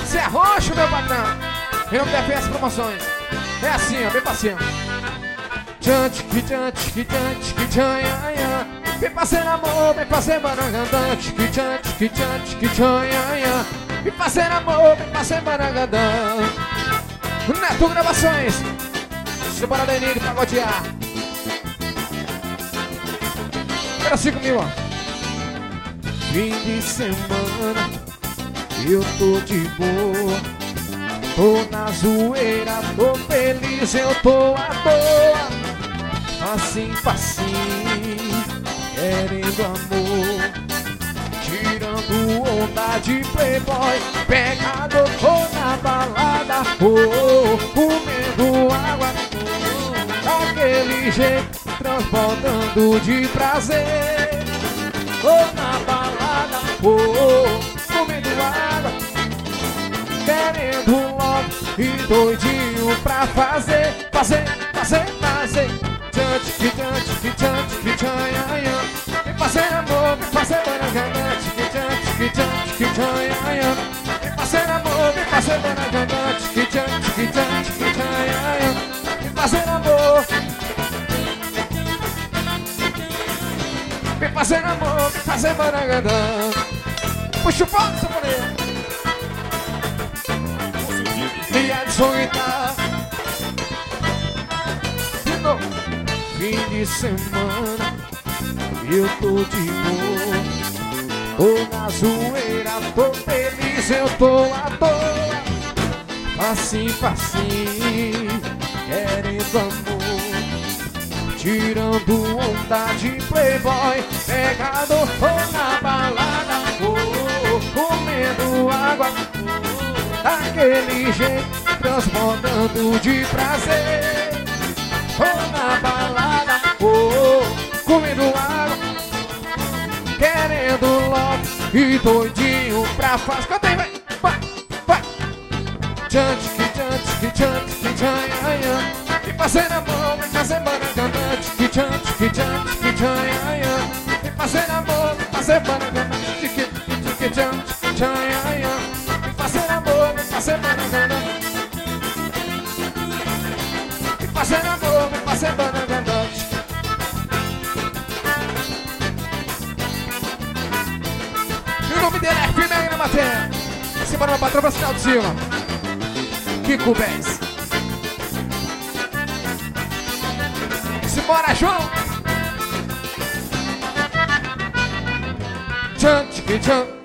Você é roxo, meu patrão. E não deve as promoções. É assim, ó, bem pra cima. Tchan, tchiqui, tchan, tchiqui, tchan, tchiqui, tchan, ia, ia. Vem fazer amor, vem fazer barangandã. Tchiqui, tchan, tchiqui, tchan, tchiqui, tchan, ia, ia. Vem fazer amor, vem fazer barangandã. Neto Gravações. Simbora Denise pra pagodear. Quero 5 mil, ó. Fim de semana, eu tô de boa. Tô na zoeira, tô feliz, eu tô à toa. Assim, facinho, querendo amor. Tirando onda de playboy, pegado, tô na balada, comendo água, daquele jeito, transbordando de prazer. Tô na balada, comendo água, querendo logo e doidinho pra fazer. Tchan, tchiqui, tchan, tchiqui, tchan, tchiqui, tchan, ia, ia. Vem fazer amor, vem fazer barangana. Tchiqui, tchan, tchiqui, tchan, tchiqui, tchan, ia, ia. Vem fazer amor, vem fazer barangana. Tchiqui, tchan, tchiqui, tchan, tchiqui, tchan, ia, ia. Vem fazer amor. Vem fazer amor, vem fazer barangana. Puxa o pau, saponeiro. E Edson Guitar. Fim de semana, eu tô de boa. Tô na zoeira, tô feliz, eu tô à toa. Facinho, facinho, querendo amor. Tirando onda de playboy, pegado, tô na balada, comendo água, daquele jeito, transbordando de prazer. Tô na balada, comendo água, querendo logo e doidinho pra fazer. Canta aí, vai, vai. Tchan, tchiqui, tchan, tchiqui, tchan, tchiqui, tchan, ia, ia. Vem fazer amor, vem fazer barangana. Tchiqui, tchan, tchiqui, tchan, tchiqui, tchan, ia, ia. Vem fazer amor, vem fazer barangana. Tchiqui, tchiqui, tchan, tchiqui, tchan, ia, ia. Vem fazer amor, vem fazer barangana. Fazer amor, vem fazer barangana. E o nome dele é Firme na matéria. Simbora, meu patrão, pra sinal de cima. Kiko Bez. Simbora, João. Tchan, tchiqui, tchan.